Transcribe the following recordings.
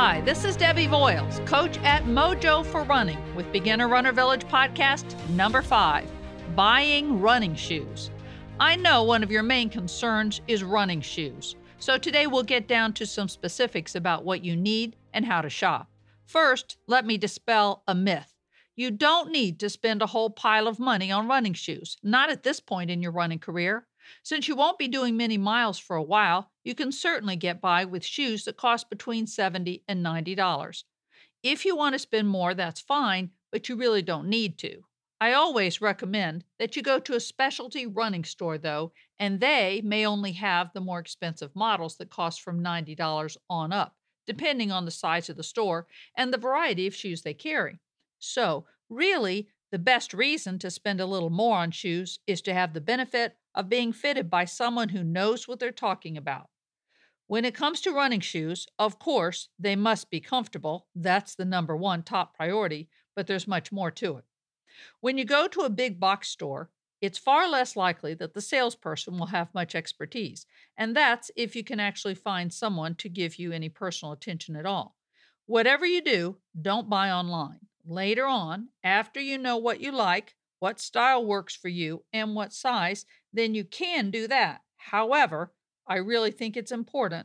Hi, this is Debbie Voiles, coach at Mojo for Running with Beginner Runner Village podcast number 5, buying running shoes. I know one of your main concerns is running shoes, so today we'll get down to some specifics about what you need and how to shop. First, let me dispel a myth. You don't need to spend a whole pile of money on running shoes, not at this point in your running career. Since you won't be doing many miles for a while, you can certainly get by with shoes that cost between $70 and $90. If you want to spend more, that's fine, but you really don't need to. I always recommend that you go to a specialty running store, though, and they may only have the more expensive models that cost from $90 on up, depending on the size of the store and the variety of shoes they carry. So, really, the best reason to spend a little more on shoes is to have the benefit of being fitted by someone who knows what they're talking about. When it comes to running shoes, of course, they must be comfortable. That's the number one top priority, but there's much more to it. When you go to a big box store, it's far less likely that the salesperson will have much expertise, and that's if you can actually find someone to give you any personal attention at all. Whatever you do, don't buy online. Later on, after you know what you like, what style works for you, and what size, then you can do that. However, I really think it's important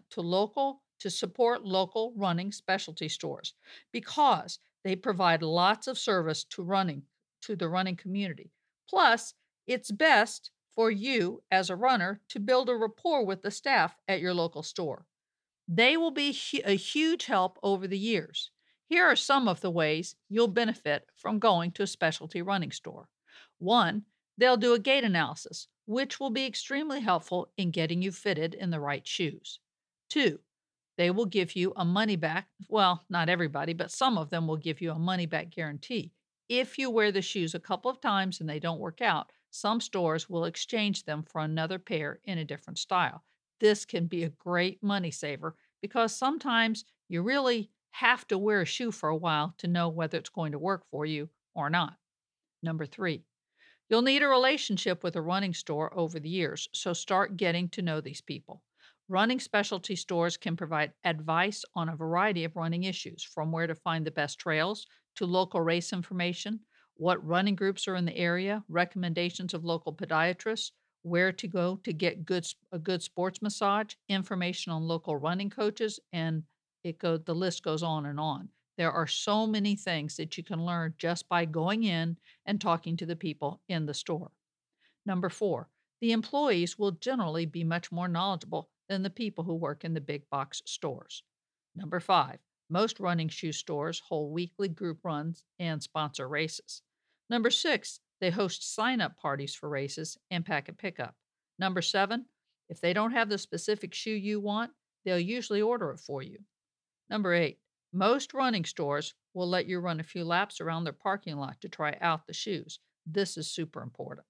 to support local running specialty stores because they provide lots of service to the running community. Plus, it's best for you as a runner to build a rapport with the staff at your local store. They will be a huge help over the years. Here are some of the ways you'll benefit from going to a specialty running store. 1, they'll do a gait analysis, which will be extremely helpful in getting you fitted in the right shoes. 2, they will give you a money back. Well, not everybody, but some of them will give you a money back guarantee. If you wear the shoes a couple of times and they don't work out, some stores will exchange them for another pair in a different style. This can be a great money saver because sometimes you really have to wear a shoe for a while to know whether it's going to work for you or not. Number 3, you'll need a relationship with a running store over the years, so start getting to know these people. Running specialty stores can provide advice on a variety of running issues, from where to find the best trails to local race information, what running groups are in the area, recommendations of local podiatrists, where to go to get a good sports massage, information on local running coaches, and the list goes on and on. There are so many things that you can learn just by going in and talking to the people in the store. Number 4, the employees will generally be much more knowledgeable than the people who work in the big box stores. Number 5, most running shoe stores hold weekly group runs and sponsor races. Number 6, they host sign-up parties for races and packet pickup. Number 7, if they don't have the specific shoe you want, they'll usually order it for you. Number 8, most running stores will let you run a few laps around their parking lot to try out the shoes. This is super important.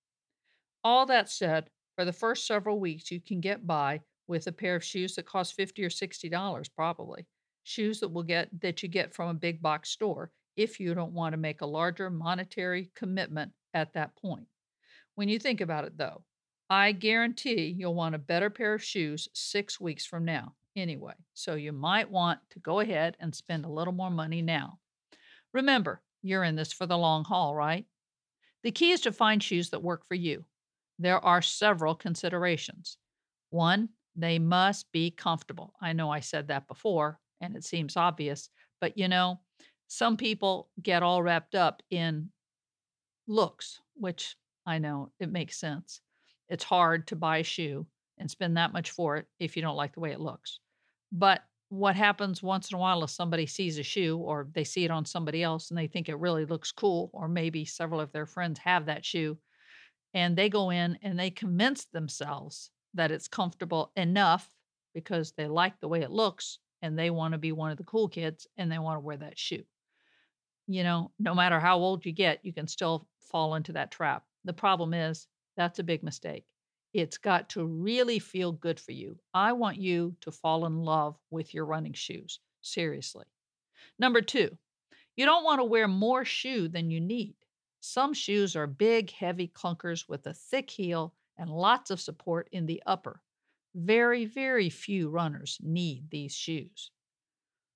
All that said, for the first several weeks, you can get by with a pair of shoes that cost $50 or $60 probably. Shoes that you get from a big box store if you don't want to make a larger monetary commitment at that point. When you think about it, though, I guarantee you'll want a better pair of shoes 6 weeks from now anyway, so you might want to go ahead and spend a little more money now. Remember, you're in this for the long haul, right? The key is to find shoes that work for you. There are several considerations. 1, they must be comfortable. I know I said that before, and it seems obvious, but some people get all wrapped up in looks, which I know it makes sense. It's hard to buy a shoe and spend that much for it if you don't like the way it looks. But what happens once in a while is somebody sees a shoe or they see it on somebody else and they think it really looks cool, or maybe several of their friends have that shoe, and they go in and they convince themselves that it's comfortable enough because they like the way it looks and they want to be one of the cool kids and they want to wear that shoe. No matter how old you get, you can still fall into that trap. The problem is that's a big mistake. It's got to really feel good for you. I want you to fall in love with your running shoes. Seriously. Number 2, you don't want to wear more shoe than you need. Some shoes are big, heavy clunkers with a thick heel and lots of support in the upper. Very, very few runners need these shoes.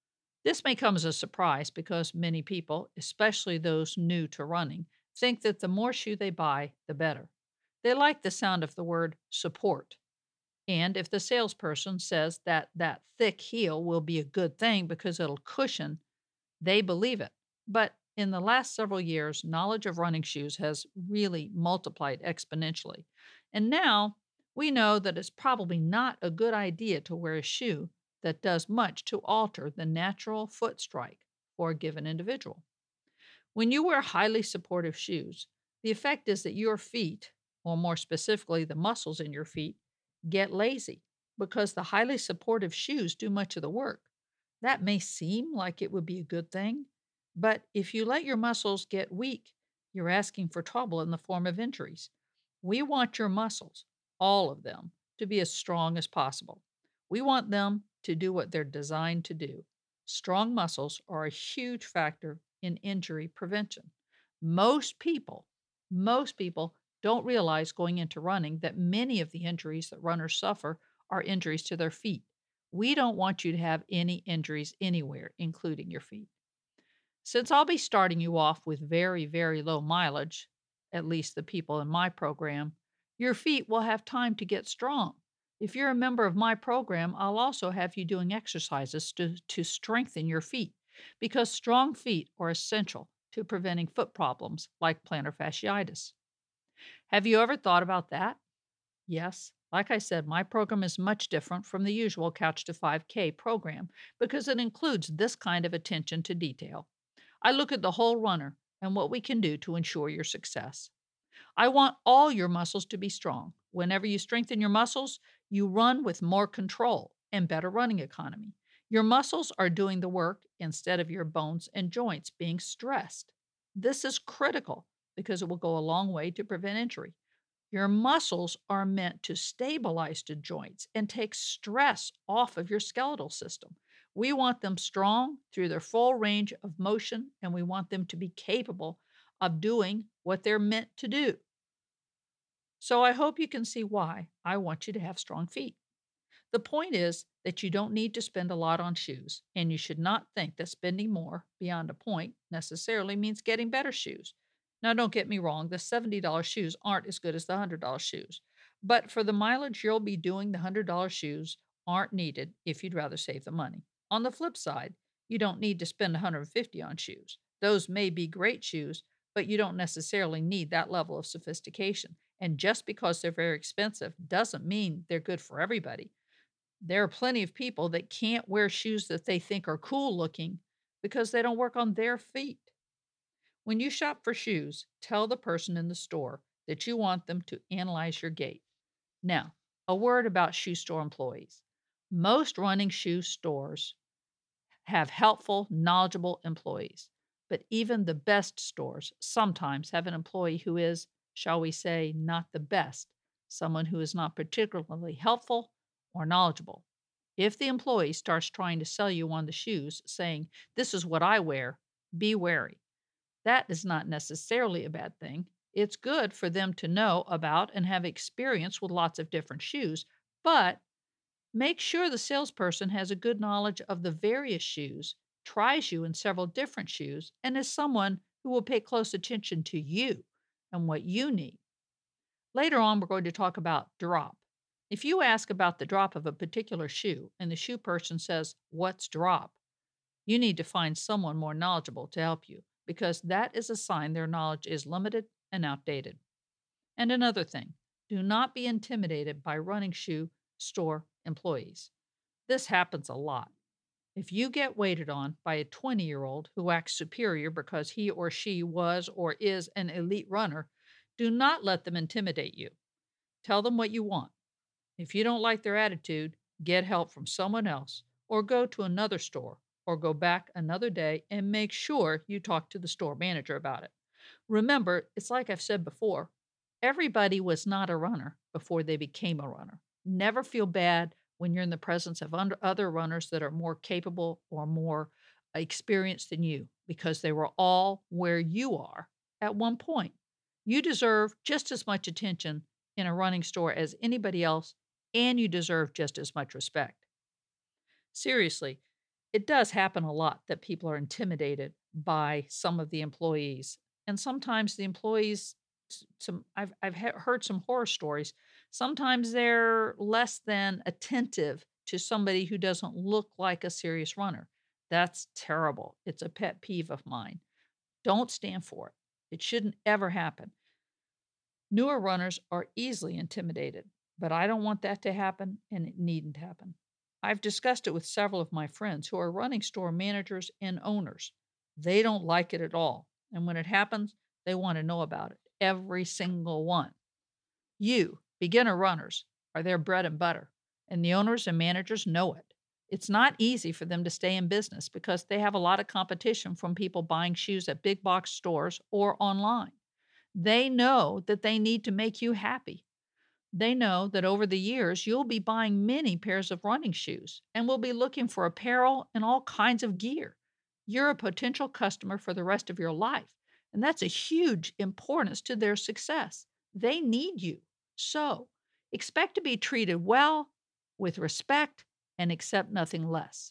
This may come as a surprise because many people, especially those new to running, think that the more shoe they buy, the better. They like the sound of the word support. And if the salesperson says that that thick heel will be a good thing because it'll cushion, they believe it. But in the last several years, knowledge of running shoes has really multiplied exponentially. And now we know that it's probably not a good idea to wear a shoe that does much to alter the natural foot strike for a given individual. When you wear highly supportive shoes, the effect is that your feet, or more specifically, the muscles in your feet, get lazy because the highly supportive shoes do much of the work. That may seem like it would be a good thing, but if you let your muscles get weak, you're asking for trouble in the form of injuries. We want your muscles, all of them, to be as strong as possible. We want them to do what they're designed to do. Strong muscles are a huge factor in injury prevention. Most people, most people don't realize going into running that many of the injuries that runners suffer are injuries to their feet. We don't want you to have any injuries anywhere, including your feet. Since I'll be starting you off with very, very low mileage, at least the people in my program, your feet will have time to get strong. If you're a member of my program, I'll also have you doing exercises to strengthen your feet because strong feet are essential to preventing foot problems like plantar fasciitis. Have you ever thought about that? Yes. Like I said, my program is much different from the usual Couch to 5K program because it includes this kind of attention to detail. I look at the whole runner and what we can do to ensure your success. I want all your muscles to be strong. Whenever you strengthen your muscles, you run with more control and better running economy. Your muscles are doing the work instead of your bones and joints being stressed. This is critical because it will go a long way to prevent injury. Your muscles are meant to stabilize the joints and take stress off of your skeletal system. We want them strong through their full range of motion, and we want them to be capable of doing what they're meant to do. So I hope you can see why I want you to have strong feet. The point is that you don't need to spend a lot on shoes, and you should not think that spending more beyond a point necessarily means getting better shoes. Now, don't get me wrong, the $70 shoes aren't as good as the $100 shoes, but for the mileage you'll be doing, the $100 shoes aren't needed if you'd rather save the money. On the flip side, you don't need to spend $150 on shoes. Those may be great shoes, but you don't necessarily need that level of sophistication. And just because they're very expensive doesn't mean they're good for everybody. There are plenty of people that can't wear shoes that they think are cool looking because they don't work on their feet. When you shop for shoes, tell the person in the store that you want them to analyze your gait. Now, a word about shoe store employees. Most running shoe stores have helpful, knowledgeable employees, but even the best stores sometimes have an employee who is, shall we say, not the best, someone who is not particularly helpful or knowledgeable. If the employee starts trying to sell you on the shoes, saying, "This is what I wear," be wary. That is not necessarily a bad thing. It's good for them to know about and have experience with lots of different shoes, but make sure the salesperson has a good knowledge of the various shoes, tries you in several different shoes, and is someone who will pay close attention to you and what you need. Later on, we're going to talk about drop. If you ask about the drop of a particular shoe and the shoe person says, "What's drop?" you need to find someone more knowledgeable to help you because that is a sign their knowledge is limited and outdated. And another thing, do not be intimidated by running shoe store employees. This happens a lot. If you get waited on by a 20-year-old who acts superior because he or she was or is an elite runner, do not let them intimidate you. Tell them what you want. If you don't like their attitude, get help from someone else or go to another store or go back another day and make sure you talk to the store manager about it. Remember, it's like I've said before, everybody was not a runner before they became a runner. Never feel bad when you're in the presence of other runners that are more capable or more experienced than you because they were all where you are at one point. You deserve just as much attention in a running store as anybody else, and you deserve just as much respect. Seriously, It does happen a lot that people are intimidated by some of the employees. And sometimes the employees, I've heard some horror stories. Sometimes they're less than attentive to somebody who doesn't look like a serious runner. That's terrible. It's a pet peeve of mine. Don't stand for it. It shouldn't ever happen. Newer runners are easily intimidated, but I don't want that to happen, and it needn't happen. I've discussed it with several of my friends who are running store managers and owners. They don't like it at all, and when it happens, they want to know about it. Every single one. You, beginner runners, are their bread and butter, and the owners and managers know it. It's not easy for them to stay in business because they have a lot of competition from people buying shoes at big box stores or online. They know that they need to make you happy. They know that over the years, you'll be buying many pairs of running shoes and will be looking for apparel and all kinds of gear. You're a potential customer for the rest of your life, and that's a huge importance to their success. They need you. So, expect to be treated well, with respect, and accept nothing less.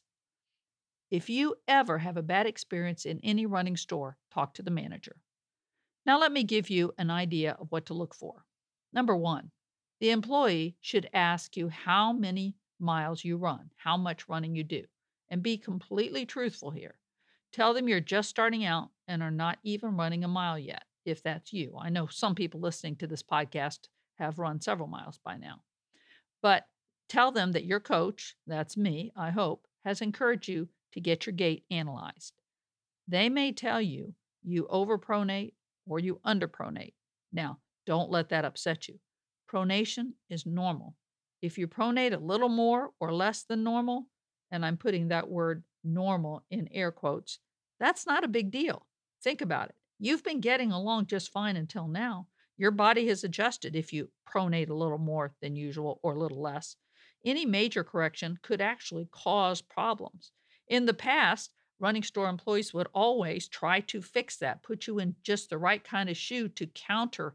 If you ever have a bad experience in any running store, talk to the manager. Now, let me give you an idea of what to look for. Number one, the employee should ask you how many miles you run, how much running you do, and be completely truthful here. Tell them you're just starting out and are not even running a mile yet, if that's you. I know some people listening to this podcast have run several miles by now. But tell them that your coach, that's me, I hope, has encouraged you to get your gait analyzed. They may tell you overpronate or you underpronate. Now, don't let that upset you. Pronation is normal. If you pronate a little more or less than normal, and I'm putting that word normal in air quotes, that's not a big deal. Think about it. You've been getting along just fine until now. Your body has adjusted if you pronate a little more than usual or a little less. Any major correction could actually cause problems. In the past, running store employees would always try to fix that, put you in just the right kind of shoe to counter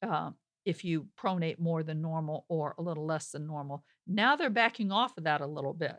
if you pronate more than normal or a little less than normal. Now they're backing off of that a little bit.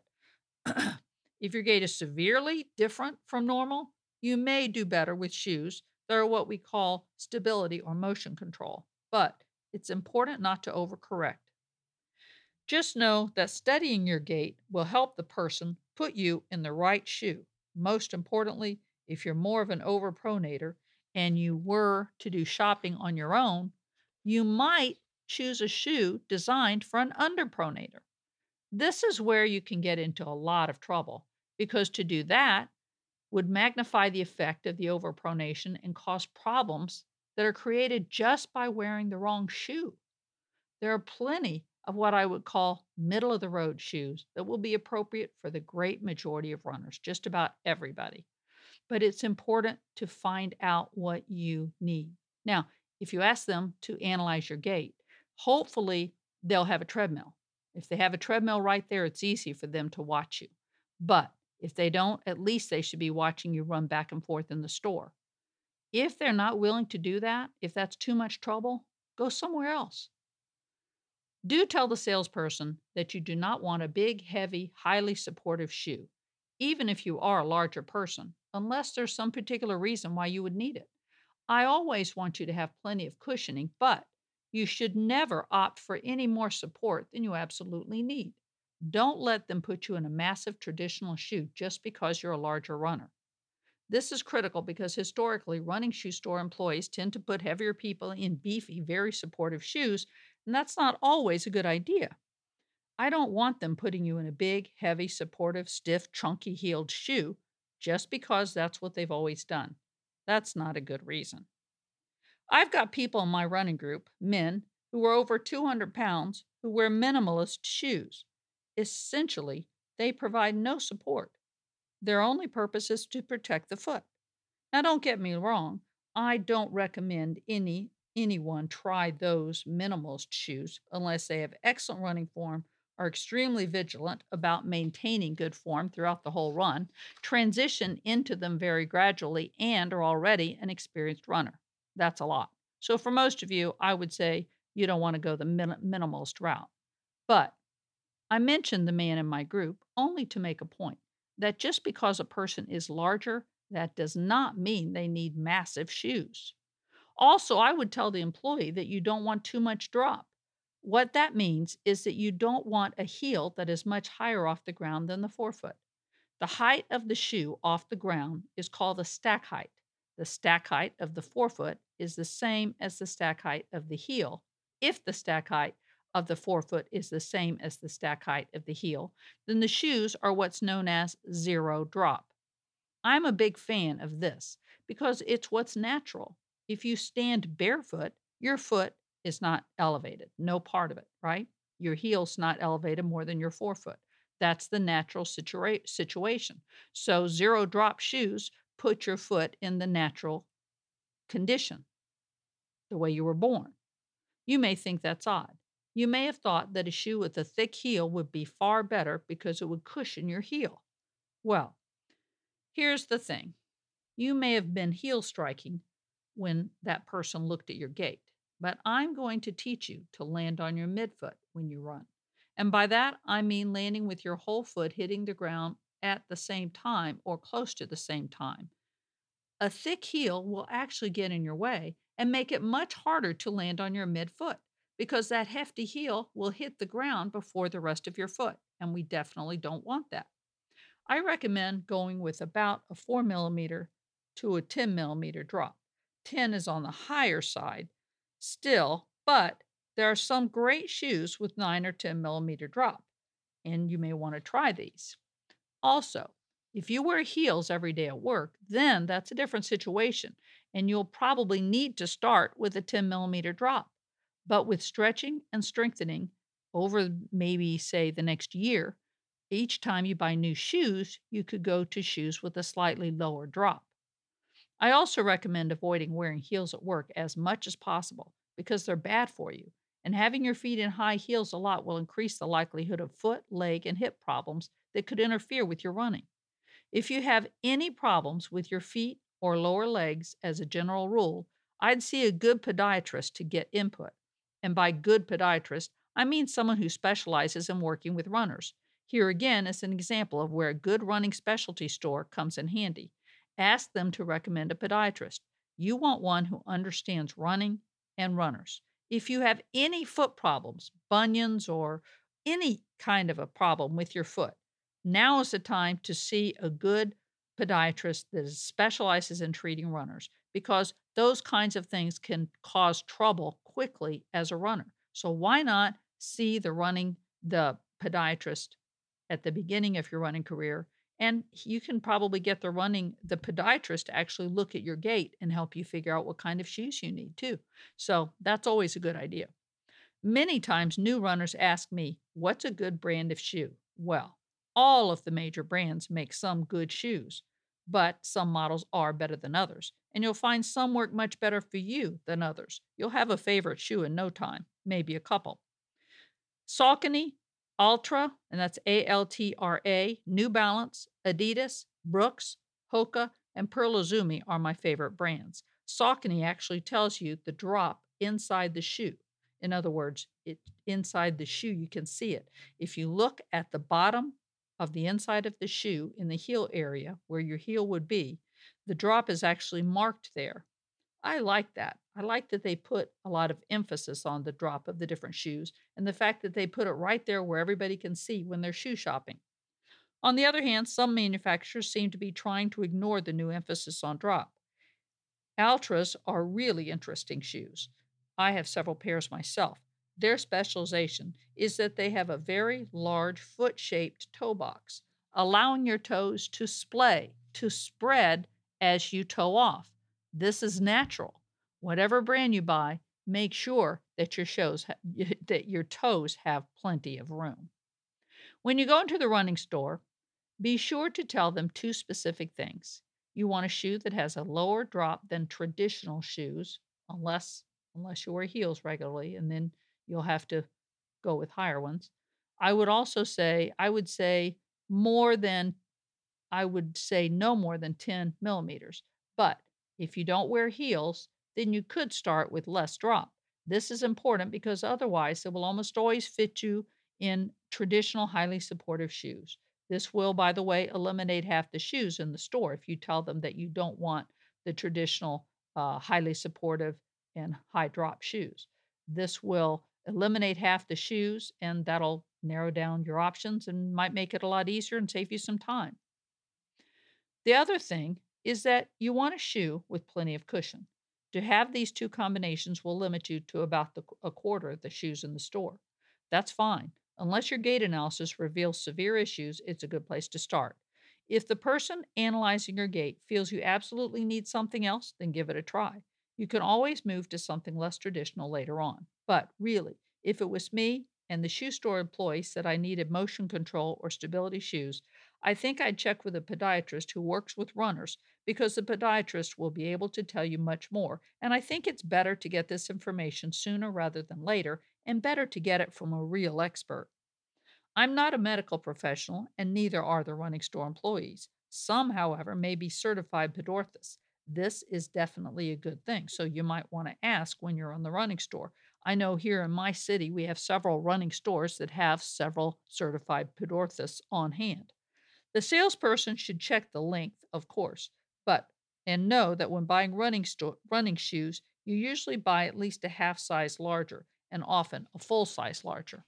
If your gait is severely different from normal, you may do better with shoes that are what we call stability or motion control, but it's important not to overcorrect. Just know that studying your gait will help the person put you in the right shoe. Most importantly, if you're more of an overpronator and you were to do shopping on your own, you might choose a shoe designed for an underpronator. This is where you can get into a lot of trouble because to do that would magnify the effect of the overpronation and cause problems that are created just by wearing the wrong shoe. There are plenty of what I would call middle of the road shoes that will be appropriate for the great majority of runners, just about everybody. But it's important to find out what you need. Now, if you ask them to analyze your gait, hopefully they'll have a treadmill. If they have a treadmill right there, it's easy for them to watch you. But if they don't, at least they should be watching you run back and forth in the store. If they're not willing to do that, if that's too much trouble, go somewhere else. Do tell the salesperson that you do not want a big, heavy, highly supportive shoe, even if you are a larger person, unless there's some particular reason why you would need it. I always want you to have plenty of cushioning, but you should never opt for any more support than you absolutely need. Don't let them put you in a massive traditional shoe just because you're a larger runner. This is critical because historically, running shoe store employees tend to put heavier people in beefy, very supportive shoes, and that's not always a good idea. I don't want them putting you in a big, heavy, supportive, stiff, chunky heeled shoe just because that's what they've always done. That's not a good reason. I've got people in my running group, men, who are over 200 pounds, who wear minimalist shoes. Essentially, they provide no support. Their only purpose is to protect the foot. Now, don't get me wrong. I don't recommend anyone try those minimalist shoes unless they have excellent running form, are extremely vigilant about maintaining good form throughout the whole run, transition into them very gradually, and are already an experienced runner. That's a lot. So for most of you, I would say you don't want to go the minimalist route. But I mentioned the man in my group only to make a point. that just because a person is larger, that does not mean they need massive shoes. Also, I would tell the employee that you don't want too much drop. What that means is that you don't want a heel that is much higher off the ground than the forefoot. The height of the shoe off the ground is called the stack height. The stack height of the forefoot is the same as the stack height of the heel. If the stack height of the forefoot is the same as the stack height of the heel, then the shoes are what's known as zero drop. I'm a big fan of this because it's what's natural. If you stand barefoot, your foot is not elevated, no part of it, right? Your heel's not elevated more than your forefoot. That's the natural situation. So, zero drop shoes put your foot in the natural condition, the way you were born. You may think that's odd. You may have thought that a shoe with a thick heel would be far better because it would cushion your heel. Well, here's the thing. You may have been heel striking when that person looked at your gait, but I'm going to teach you to land on your midfoot when you run. And by that, I mean landing with your whole foot hitting the ground at the same time or close to the same time. A thick heel will actually get in your way and make it much harder to land on your midfoot because that hefty heel will hit the ground before the rest of your foot, and we definitely don't want that. I recommend going with about a 4 millimeter to a 10 millimeter drop. 10 is on the higher side still, but there are some great shoes with 9 or 10 millimeter drop, and you may want to try these. Also, if you wear heels every day at work, then that's a different situation, and you'll probably need to start with a 10 millimeter drop. But with stretching and strengthening over maybe, say, the next year, each time you buy new shoes, you could go to shoes with a slightly lower drop. I also recommend avoiding wearing heels at work as much as possible because they're bad for you, and having your feet in high heels a lot will increase the likelihood of foot, leg, and hip problems that could interfere with your running. If you have any problems with your feet or lower legs, as a general rule, I'd see a good podiatrist to get input. And by good podiatrist, I mean someone who specializes in working with runners. Here again is an example of where a good running specialty store comes in handy. Ask them to recommend a podiatrist. You want one who understands running and runners. If you have any foot problems, bunions, or any kind of a problem with your foot, now is the time to see a good podiatrist that specializes in treating runners because those kinds of things can cause trouble quickly as a runner. So why not see the podiatrist at the beginning of your running career, and you can probably get the podiatrist to actually look at your gait and help you figure out what kind of shoes you need too. So that's always a good idea. Many times new runners ask me, what's a good brand of shoe? Well, all of the major brands make some good shoes, but some models are better than others, and you'll find some work much better for you than others. You'll have a favorite shoe in no time, maybe a couple. Saucony, Altra, and that's Altra, New Balance, Adidas, Brooks, Hoka, and Pearl Izumi are my favorite brands. Saucony actually tells you the drop inside the shoe. In other words, inside the shoe, you can see it. If you look at the bottom of the inside of the shoe in the heel area where your heel would be, the drop is actually marked there. I like that. I like that they put a lot of emphasis on the drop of the different shoes and the fact that they put it right there where everybody can see when they're shoe shopping. On the other hand, some manufacturers seem to be trying to ignore the new emphasis on drop. Altras are really interesting shoes. I have several pairs myself. Their specialization is that they have a very large foot-shaped toe box, allowing your toes to spread as you toe off. This is natural. Whatever brand you buy, make sure that your toes have plenty of room. When you go into the running store, be sure to tell them two specific things. You want a shoe that has a lower drop than traditional shoes, unless you wear heels regularly, and then you'll have to go with higher ones. I would say no more than 10 millimeters. But if you don't wear heels, then you could start with less drop. This is important because otherwise it will almost always fit you in traditional highly supportive shoes. This will, by the way, eliminate half the shoes in the store if you tell them that you don't want the traditional highly supportive and high drop shoes. This will eliminate half the shoes, and that'll narrow down your options and might make it a lot easier and save you some time. The other thing is that you want a shoe with plenty of cushion. To have these two combinations will limit you to about a quarter of the shoes in the store. That's fine. Unless your gait analysis reveals severe issues, it's a good place to start. If the person analyzing your gait feels you absolutely need something else, then give it a try. You can always move to something less traditional later on. But really, if it was me and the shoe store employee said I needed motion control or stability shoes, I think I'd check with a podiatrist who works with runners because the podiatrist will be able to tell you much more. And I think it's better to get this information sooner rather than later, and better to get it from a real expert. I'm not a medical professional, and neither are the running store employees. Some, however, may be certified podorthists. This is definitely a good thing, so you might want to ask when you're on the running store. I know here in my city we have several running stores that have several certified podorthists on hand. The salesperson should check the length, of course, but and know that when buying running shoes, you usually buy at least a half size larger and often a full size larger.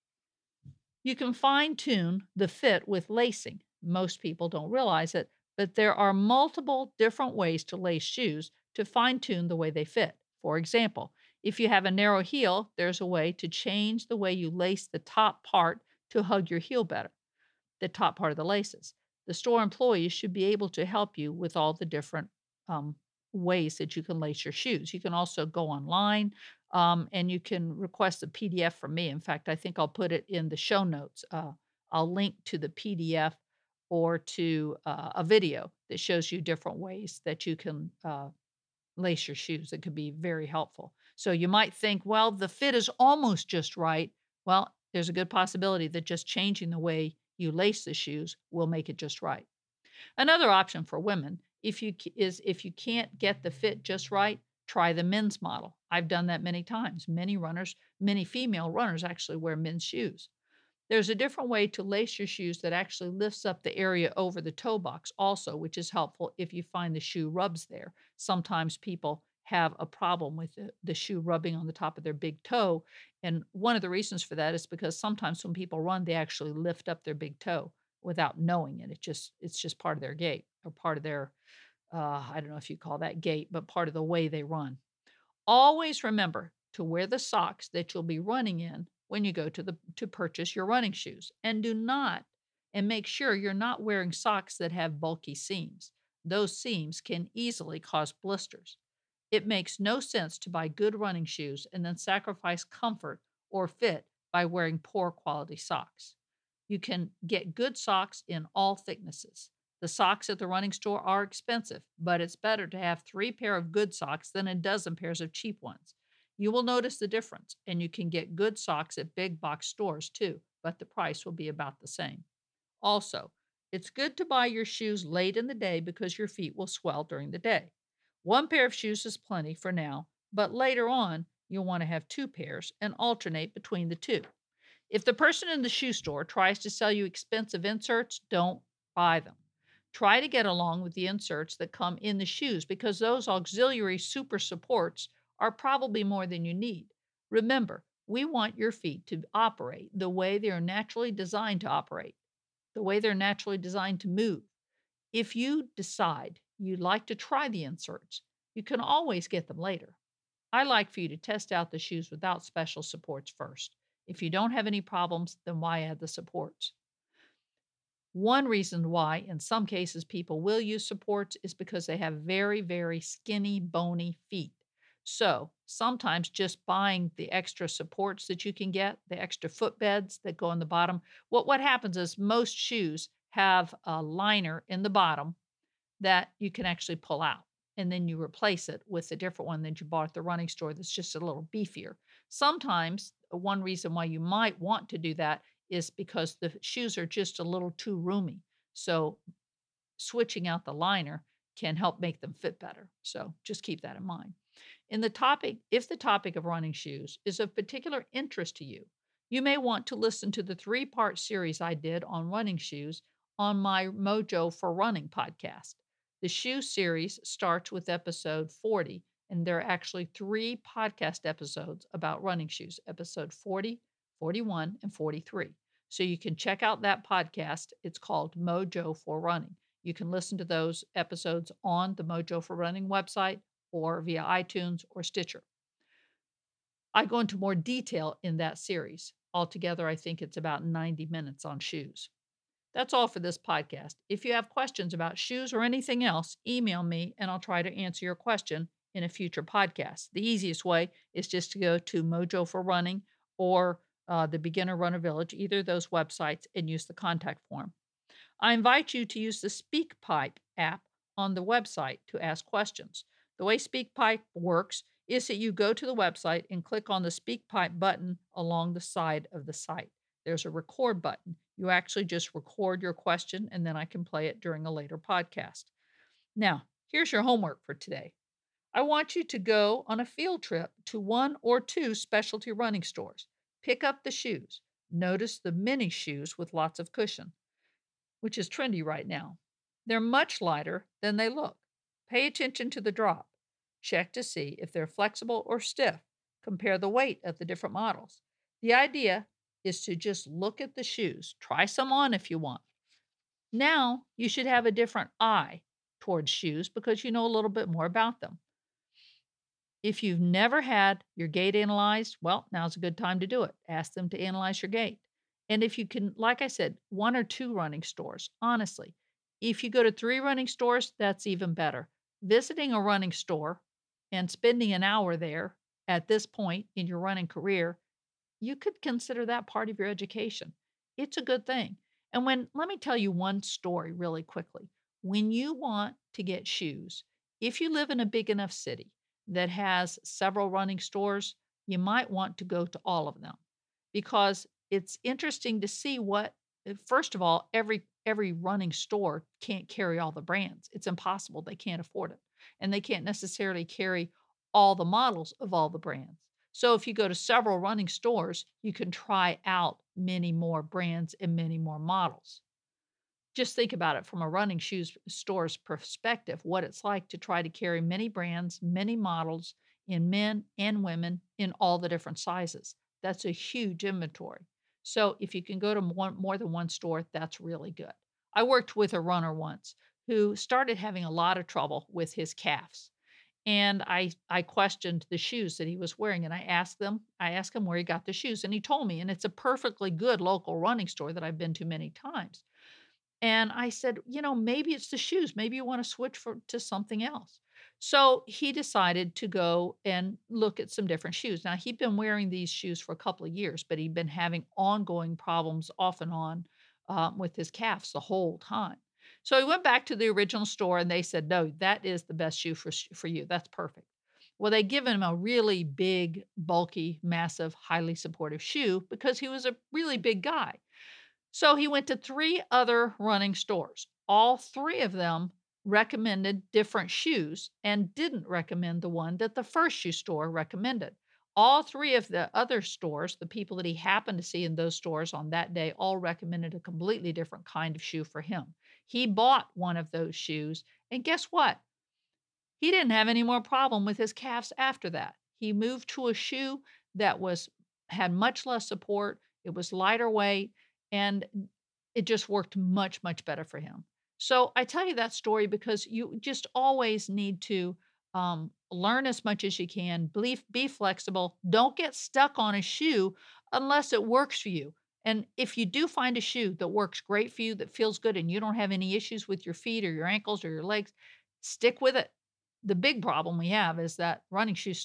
You can fine tune the fit with lacing. Most people don't realize it, but there are multiple different ways to lace shoes to fine tune the way they fit. For example, if you have a narrow heel, there's a way to change the way you lace the top part to hug your heel better, the top part of the laces. The store employees should be able to help you with all the different ways that you can lace your shoes. You can also go online and you can request a PDF from me. In fact, I think I'll put it in the show notes. I'll link to the PDF or to a video that shows you different ways that you can lace your shoes. It could be very helpful. So you might think, well, the fit is almost just right. Well, there's a good possibility that just changing the way you lace the shoes will make it just right. Another option for women, if you can't get the fit just right, try the men's model. I've done that many times. Many female runners actually wear men's shoes. There's a different way to lace your shoes that actually lifts up the area over the toe box also, which is helpful if you find the shoe rubs there. Sometimes people have a problem with the shoe rubbing on the top of their big toe. And one of the reasons for that is because sometimes when people run, they actually lift up their big toe without knowing it. It's just part of their gait or part of their, I don't know if you call that gait, but part of the way they run. Always remember to wear the socks that you'll be running in when you go to purchase your running shoes. And make sure you're not wearing socks that have bulky seams. Those seams can easily cause blisters. It makes no sense to buy good running shoes and then sacrifice comfort or fit by wearing poor quality socks. You can get good socks in all thicknesses. The socks at the running store are expensive, but it's better to have 3 pair of good socks than a dozen pairs of cheap ones. You will notice the difference, and you can get good socks at big box stores too, but the price will be about the same. Also, it's good to buy your shoes late in the day because your feet will swell during the day. 1 pair of shoes is plenty for now, but later on, you'll want to have 2 pairs and alternate between the two. If the person in the shoe store tries to sell you expensive inserts, don't buy them. Try to get along with the inserts that come in the shoes because those auxiliary super supports are probably more than you need. Remember, we want your feet to operate the way they are naturally designed to operate, the way they're naturally designed to move. If you decide you'd like to try the inserts, you can always get them later. I like for you to test out the shoes without special supports first. If you don't have any problems, then why add the supports? One reason why, in some cases, people will use supports is because they have very, very skinny, bony feet. So sometimes just buying the extra supports that you can get, the extra footbeds that go on the bottom, what happens is most shoes have a liner in the bottom that you can actually pull out. And then you replace it with a different one that you bought at the running store that's just a little beefier. Sometimes one reason why you might want to do that is because the shoes are just a little too roomy. So switching out the liner can help make them fit better. So just keep that in mind. If the topic of running shoes is of particular interest to you, You may want to listen to the 3-part series I did on running shoes on my Mojo for Running podcast. The shoe series starts with episode 40, and there are actually 3 podcast episodes about running shoes, episode 40, 41, and 43. So you can check out that podcast. It's called Mojo for Running. You can listen to those episodes on the Mojo for Running website or via iTunes or Stitcher. I go into more detail in that series. Altogether, I think it's about 90 minutes on shoes. That's all for this podcast. If you have questions about shoes or anything else, email me and I'll try to answer your question in a future podcast. The easiest way is just to go to Mojo for Running or the Beginner Runner Village, either of those websites, and use the contact form. I invite you to use the SpeakPipe app on the website to ask questions. The way SpeakPipe works is that you go to the website and click on the SpeakPipe button along the side of the site. There's a record button. You actually just record your question, and then I can play it during a later podcast. Now, here's your homework for today. I want you to go on a field trip to 1 or 2 specialty running stores. Pick up the shoes. Notice the mini shoes with lots of cushion, which is trendy right now. They're much lighter than they look. Pay attention to the drop. Check to see if they're flexible or stiff. Compare the weight of the different models. The idea is to just look at the shoes. Try some on if you want. Now you should have a different eye towards shoes because you know a little bit more about them. If you've never had your gait analyzed, well, now's a good time to do it. Ask them to analyze your gait. And if you can, like I said, 1 or 2 running stores, honestly. If you go to 3 running stores, that's even better. Visiting a running store and spending an hour there at this point in your running career, you could consider that part of your education. It's a good thing. And let me tell you one story really quickly. When you want to get shoes, if you live in a big enough city that has several running stores, you might want to go to all of them because it's interesting to see first of all, every running store can't carry all the brands. It's impossible. They can't afford it. And they can't necessarily carry all the models of all the brands. So if you go to several running stores, you can try out many more brands and many more models. Just think about it from a running shoes store's perspective, what it's like to try to carry many brands, many models in men and women in all the different sizes. That's a huge inventory. So if you can go to more than one store, that's really good. I worked with a runner once who started having a lot of trouble with his calves. And I questioned the shoes that he was wearing, and I asked him where he got the shoes, and he told me, and it's a perfectly good local running store that I've been to many times. And I said, maybe it's the shoes. Maybe you want to switch to something else. So he decided to go and look at some different shoes. Now, he'd been wearing these shoes for a couple of years, but he'd been having ongoing problems off and on with his calves the whole time. So he went back to the original store and they said, no, that is the best shoe for you. That's perfect. Well, they give him a really big, bulky, massive, highly supportive shoe because he was a really big guy. So he went to 3 other running stores. All 3 of them recommended different shoes and didn't recommend the one that the first shoe store recommended. All 3 of the other stores, the people that he happened to see in those stores on that day, all recommended a completely different kind of shoe for him. He bought one of those shoes, and guess what? He didn't have any more problem with his calves after that. He moved to a shoe that had much less support, it was lighter weight, and it just worked much, much better for him. So I tell you that story because you just always need to learn as much as you can, be flexible. Don't get stuck on a shoe unless it works for you. And if you do find a shoe that works great for you, that feels good, and you don't have any issues with your feet or your ankles or your legs, stick with it. The big problem we have is that running shoe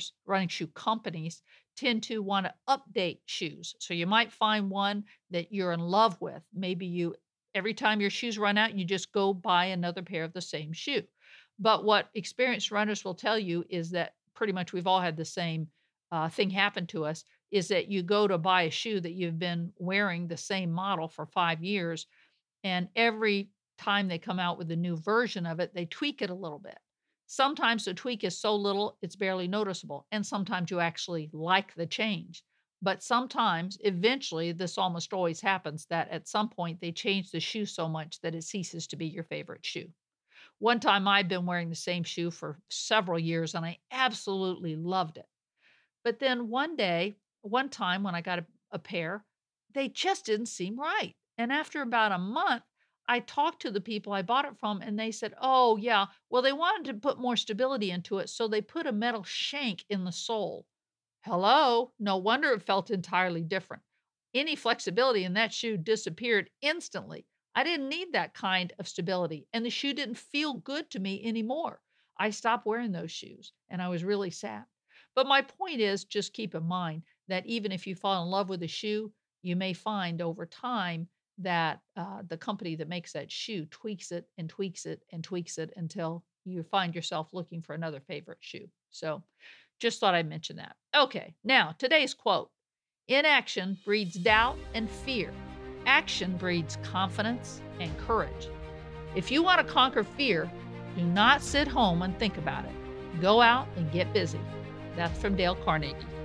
companies tend to want to update shoes. So you might find one that you're in love with. Maybe every time your shoes run out, you just go buy another pair of the same shoe. But what experienced runners will tell you is that pretty much we've all had the same thing happen to us, is that you go to buy a shoe that you've been wearing the same model for 5 years, and every time they come out with a new version of it, they tweak it a little bit. Sometimes the tweak is so little, it's barely noticeable. And sometimes you actually like the change. But sometimes, eventually, this almost always happens that at some point they change the shoe so much that it ceases to be your favorite shoe. One time I'd been wearing the same shoe for several years and I absolutely loved it. But then one time when I got a pair, they just didn't seem right. And after about a month, I talked to the people I bought it from and they said, "Oh, yeah, well, they wanted to put more stability into it, so they put a metal shank in the sole." Hello? No wonder it felt entirely different. Any flexibility in that shoe disappeared instantly. I didn't need that kind of stability, and the shoe didn't feel good to me anymore. I stopped wearing those shoes, and I was really sad. But my point is just keep in mind that even if you fall in love with a shoe, you may find over time that the company that makes that shoe tweaks it and tweaks it and tweaks it until you find yourself looking for another favorite shoe. So just thought I'd mention that. Okay, now today's quote: inaction breeds doubt and fear. Action breeds confidence and courage. If you want to conquer fear, do not sit home and think about it. Go out and get busy. That's from Dale Carnegie.